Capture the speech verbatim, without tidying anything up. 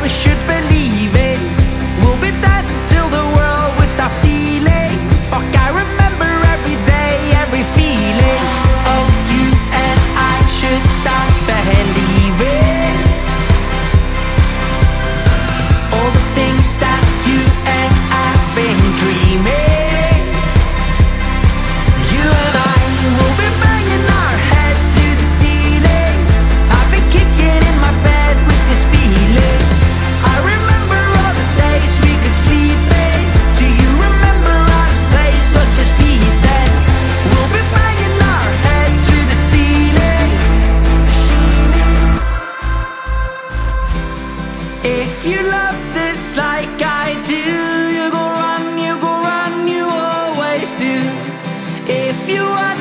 we should believe it. We'll be dancing till the world would stop stealing. Fuck, I remember every day, every feeling. Oh, you and I should stop believing all the things that you and I've been dreaming. You and I will be banging our heads through the ceiling. I've been kicking in my bed with this feeling. I remember all the days we could sleep in. Do you remember our place was just peace then? We'll be banging our heads through the ceiling. If you love this like I do, you go run, you go run, you always do. If you want